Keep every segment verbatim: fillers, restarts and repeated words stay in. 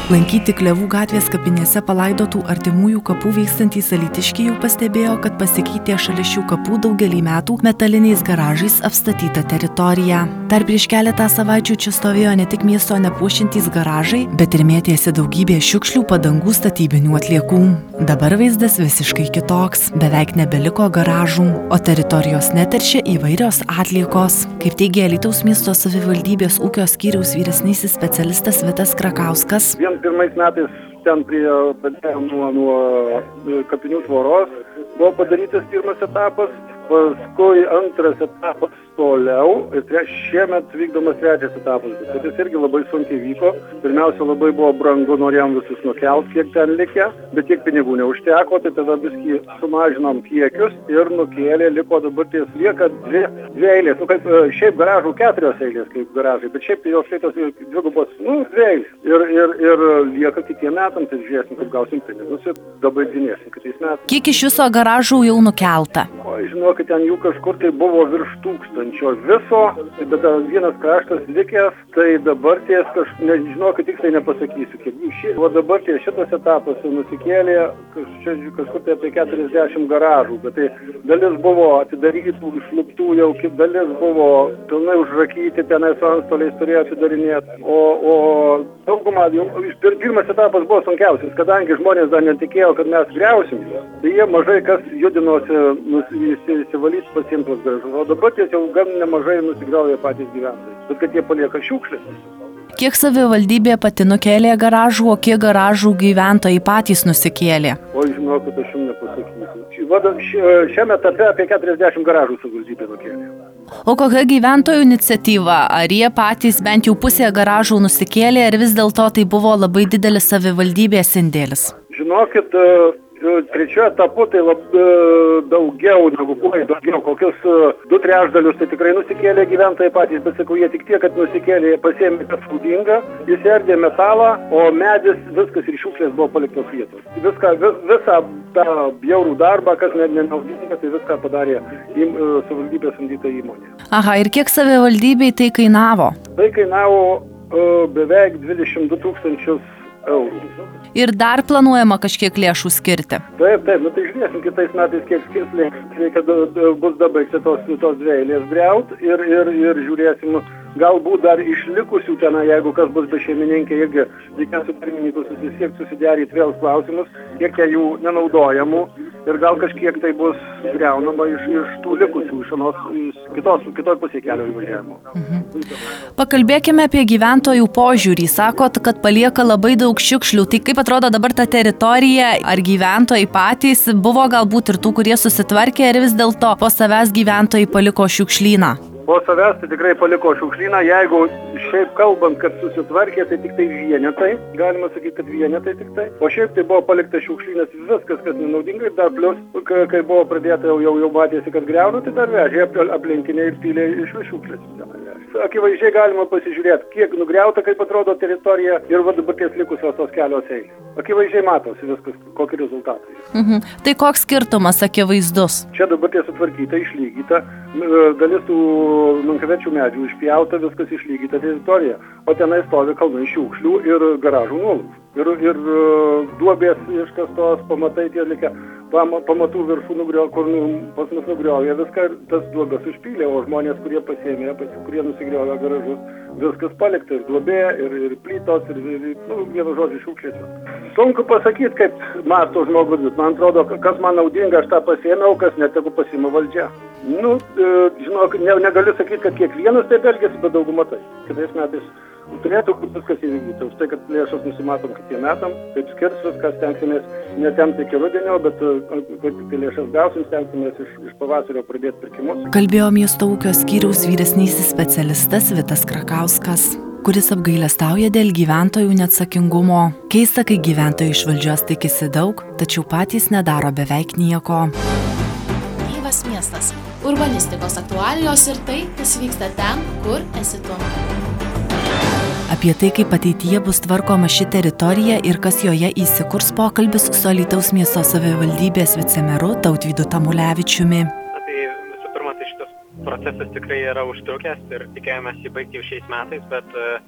Lankyti Klevų gatvės kapinėse palaidotų artimųjų kapų vykstantys alytiškiai jau pastebėjo, kad pasikeitė šalia šių kapų daugelį metų metaliniais garažais apstatyta teritorija. Dar prieš keletą savaičių čia stovėjo ne tik miesto nepuošiantys garažai, bet ir mėtėsi daugybė šiukšlių, padangų, statybinių atliekų. Dabar vaizdas visiškai kitoks. Beveik nebeliko garažų, o teritorijos neteršia įvairios atliekos. Kaip teigia Alytaus miesto savivaldybės ūkio skyriaus vyresnysis specialistas Vitas Krakauskas. Vien pirmais metais ten prie nuo, nuo kapinių tvoros buvo padarytas pirmas etapas, paskui antras etapas toliau ir tre, šiemet vykdomas trečias etapas. Bet jis irgi labai sunkiai vyko. Pirmiausia, labai buvo brangu, norėjom visus nukelt, kiek ten likę, bet tiek pinigų neužteko, tai tada viskį sumažinom kiekius ir nukėlė, liko dabar ties lieka dvi, dvi eilės. Nu, kaip šiaip garažų keturios eilės kaip garažai, bet šiaip jos šeitos dvigubos, nu, dvi eilės. Ir, ir, ir lieka kitiem metam, tai žiūrėsim, kaip gausim pinigus ir dabar dzinėsim kitais metais. Kiek iš viso garažų jau nukelta? O, žinokit, ten jų kažkur tai buvo virš tūkstančio viso, bet vienas kraštas likęs, tai dabar ties, kaž, nežinokit, tiksliai nepasakysiu, kiek. Ši, o dabar ties šitas etapas nusikėlė kaž, čia, kažkur tai apie keturiasdešimt garažų, bet tai dalis buvo atidarytų, išluptų jau, dalis buvo pilnai užrakyti, tenai su antstoliais turėjo atidarinėti, o, o daugumą, jau, pirmas etapas buvo sunkiausias, kadangi žmonės dar netikėjo, kad mes griausim, tai jie mažai kas judinosi įsivalyti pasiimtos garažus, o dabar ties jau gan nemažai nusigriauja patys gyventojai, bet kad jie palieka šiukšlės. Kiek savivaldybė pati nukėlė garažų, o kiek garažų gyventojai patys nusikėlė? O žinokit, aš jums nepasakysiu. Šiame etape apie keturiasdešimt garažų savivaldybė nukėlė. O kokia gyventojų iniciatyva? Ar jie patys bent jau pusėje garažų nusikėlė, ar vis dėlto tai buvo labai didelis savivaldybės indėlis? Žinokit, trečiu etapu tai labai daugiau negu buvo, daugiau, kokius du trečdalius tai tikrai nusikėlė gyventojai patys, bet sakau, jie tik tiek, kad nusikėlė, pasėmė kas naudinga, jis erdė metalą, o medis, viskas ir šiukšlės buvo paliktos vietos. Viską, vis, visą tą bjaurų darbą, kas nenaudinga, tai viską padarė im, savivaldybės samdyta įmonė. Aha, ir kiek savivaldybei tai kainavo? Tai kainavo uh, beveik dvidešimt du tūkstančius eurų. Ir dar planuojama kažkiek lėšų skirti? Taip, taip, nu tai žiūrėsim kitais metais, kiek skirs lėšų, kad bus dabaigti tos, tos dvi eilės griaut ir, ir, ir žiūrėsim, galbūt dar išlikusių tenai, jeigu kas bus be šeimininkė, irgi reikės su pirmininku susisiekti, susideryti vėl klausimus, kiek jų nenaudojamų ir gal kažkiek tai bus griaunama iš, iš tų likusių, iš anos, iš kitos, kitoj pusėje kelio įvažiavimo. Mhm. Pakalbėkime apie gyventojų požiūrį. Sakot, kad palieka labai daug šiukšlių. Tai kaip atrodo dabar ta teritorija? Ar gyventojai patys buvo galbūt ir tų, kurie susitvarkė, ir vis dėlto po savęs gyventojai paliko šiukšlyną? Po savęs tai tikrai paliko šiukšlyną, jeigu šiaip kalbant, kad susitvarkė, tai tik tai vienetai, galima sakyti, kad vienetai tik tai, o šiaip tai buvo palikta šiukšlynas viskas, kas nenaudinga, ir dar plius, kai buvo pradėta jau, jau, jau matėsi, kad griauna, tai dar vežė aplinkiniai ir pylė iš šiukšlės. Akivaizdžiai galima pasižiūrėti, kiek nugriauta, kaip atrodo teritorija ir va dabar ties likusios tos kelios eilės. Akivaizdžiai matosi viskas, kokie rezultatai. Mhm. Tai koks skirtumas akivaizdus? Čia dabar ties sutvarkyta, išlygyta, dalis tų menkaverčių medžių išpjauta, viskas išlygyta teritorija, o tenai stovi kalnai šiukšlių ir garažų nuolaužų. Ir, ir duobės iškastos, pamatai tie likę, pamatų viršų nugriovė, kur pas mus nugriovė viską, tas duobės užpylė, o žmonės, kurie pasėmė, kurie nusigriovė garažus, viskas palikta, ir duobė, ir, ir plytos, ir, ir nu, vienu žodžiu šiukšlės. Sunku pasakyti, kaip mato žmogus, man atrodo, kas man naudinga, aš tą pasėmiau, kas net tegu pasiima valdžia. Nu, žinok, ne, negaliu sakyti, kad kiekvienas taip elgėsi, bet dauguma tai. Kitais metais turėtų viskas įvykdyti. Už tai, kad lėšas nusimatom kitiem metam, kaip skirs viskas, stengsimės netempti iki rudenio, bet kai tik lėšas gausim, stengsimės iš, iš pavasario pradėti pirkimus. Kalbėjo miesto ūkio skyriaus vyresnysis specialistas Vitas Krakauskas, kuris apgailestauja dėl gyventojų neatsakingumo. Keista, kai gyventojai iš valdžios tikisi daug, tačiau patys nedaro beveik nieko. Gyvas miestas. Urbanistikos aktualijos ir tai, kas vyksta ten, kur esi tu. Apie tai, kaip ateityje bus tvarkoma ši teritorija ir kas joje įsikurs, pokalbis su Alytaus miesto savivaldybės vicemeru Tautvydu Tamulevičiumi. Tai visų pirma, tai šitas procesas tikrai yra užtrukęs ir tikėjomės jį baigti jau šiais metais, bet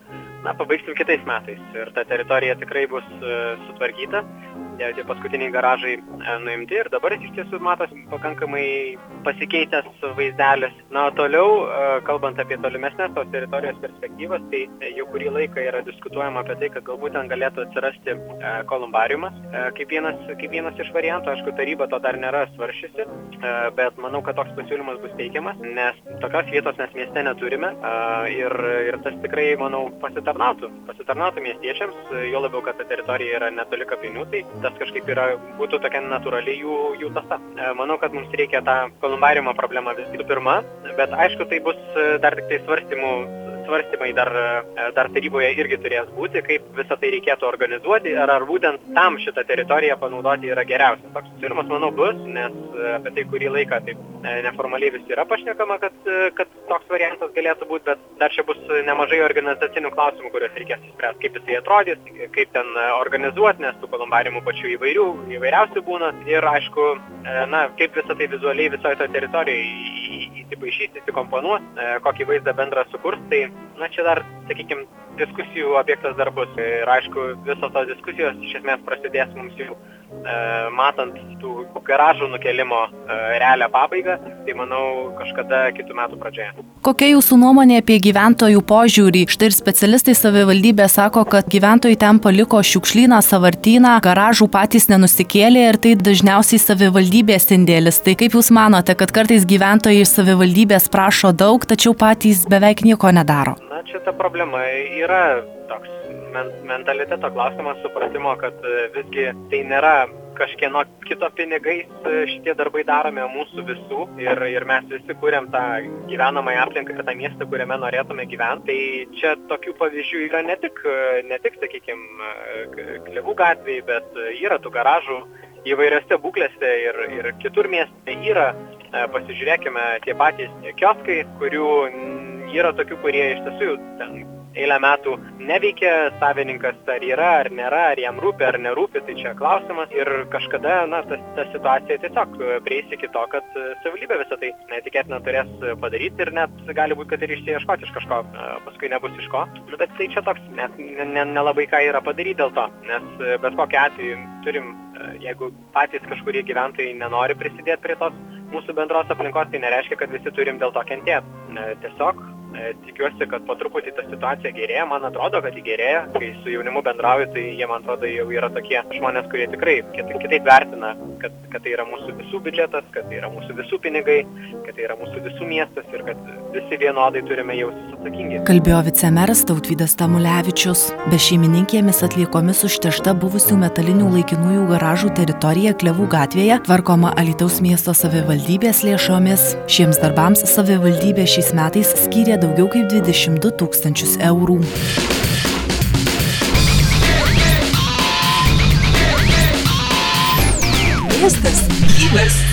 na, pabaigsim kitais metais ir ta teritorija tikrai bus sutvarkyta. Tie paskutiniai garažai nuimti ir dabar iš tiesų matosi pakankamai pasikeitęs vaizdelis. Na, o toliau, kalbant apie tolimesnės tos teritorijos perspektyvas, tai jau kurį laiką yra diskutuojama apie tai, kad galbūt ten galėtų atsirasti kolumbariumas kaip vienas, kaip vienas iš variantų. Aišku, taryba to dar nėra svaršiusi, bet manau, kad toks pasiūlymas bus teikiamas, nes tokios vietos mes mieste neturime ir, ir tas tikrai, manau, pasitarnautų, pasitarnautų miestiečiams, jo labiau, kad ta teritorija yra netoli kapinių, tai tas kažkaip yra, būtų tokia natūraliai jų, jų tasa. Manau, kad mums reikia tą kolumbariumo problemą visų pirma, bet aišku, tai bus dar tik tai svarstymų, svarstymai dar, dar taryboje irgi turės būti, kaip visą tai reikėtų organizuoti, ar, ar būtent tam šitą teritoriją panaudoti yra geriausia. Toks pasiūlymas, manau, bus, nes apie tai kurį laiką taip neformaliai visi yra pašnekama, kad, kad toks variantas galėtų būti, bet dar čia bus nemažai organizacinių klausimų, kuriuos reikės įspręsti, kaip jisai atrodys, kaip ten organizuoti, nes tų kolumbarimų pačių įvairių, įvairiausių būna ir, aišku, na, kaip visą tai vizualiai visoje to teritorijoje įsipaišys, įsikomponuos, kokį vaizdą bendrą sukurs, tai, na, čia dar, sakykime, diskusijų objektas dar bus. Ir, aišku, visos tos diskusijos iš esmės prasidės mums jau e, matant tų garažų nukelimo e, realią pabaigą, tai, manau, kažkada kitų metų pradžioje. Kokia jūsų nuomonė apie gyventojų požiūrį? Štai ir specialistai savivaldybė sako, kad gyventojai ten paliko šiukšlyną, sąvartyną, garažų patys nenusikėlė ir tai dažniausiai savivaldybės indėlis. Tai kaip jūs manote, kad kartais gyventojai iš savivaldybės prašo daug, tačiau patys beveik nieko nedaro? Na, čia ta problema yra toks mentaliteto klausimas, supratimo, kad visgi tai nėra kažkieno kito pinigais šitie darbai darome mūsų visų ir, ir mes visi kūrėm tą gyvenamąją aplinką ir tą miestą, kuriame norėtume gyventi. Tai čia tokių pavyzdžių yra ne tik, ne tik sakykime, Klevų gatvėje, bet yra tų garažų įvairiose būklėse ir, ir kitur mieste yra. Pasižiūrėkime, tie patys kioskai, kurių yra tokių, kurie iš tiesų ten eilę metų neveikia, savininkas ar yra, ar nėra, ar jam rūpi, ar nerūpi, tai čia klausimas. Ir kažkada, na, ta, ta situacija tiesiog prieis iki to, kad savivaldybė visą tai netikėtina turės padaryti ir net gali būti, kad ir išsiieškoti iš kažko, paskui nebus iš ko. Bet tai čia toks, net nelabai ką yra padaryti dėl to, nes bet kokiu atveju turim, jeigu patys kažkurie gyventojai nenori prisidėti prie tos mūsų bendros aplinkos, tai nereiškia, kad visi turim dėl to kentėti. Tiesiog tikiuosi, kad po truputį ta situacija gerėja, man atrodo, kad ji gerėja. Kai su jaunimu bendrauju, tai jie, man atrodo, jau yra tokie žmonės, kurie tikrai kitaip vertina, kad, kad tai yra mūsų visų biudžetas, kad tai yra mūsų visų pinigai, kad tai yra mūsų visų miestas ir kad visi vienodai turime jaustis atsakingi. Kalbėjo vicemeras Tautvydas Tamulevičius. Be šeimininkėmis atliekomis užteršta buvusių metalinių laikinųjų garažų teritorija Klevų gatvėje tvarkoma Alytaus miesto savivaldybės lėšomis. Šiems darbams savivaldybė šiais metais skyrė daugiau kaip dvidešimt du tūkstančius eurų. Miestas gyvas.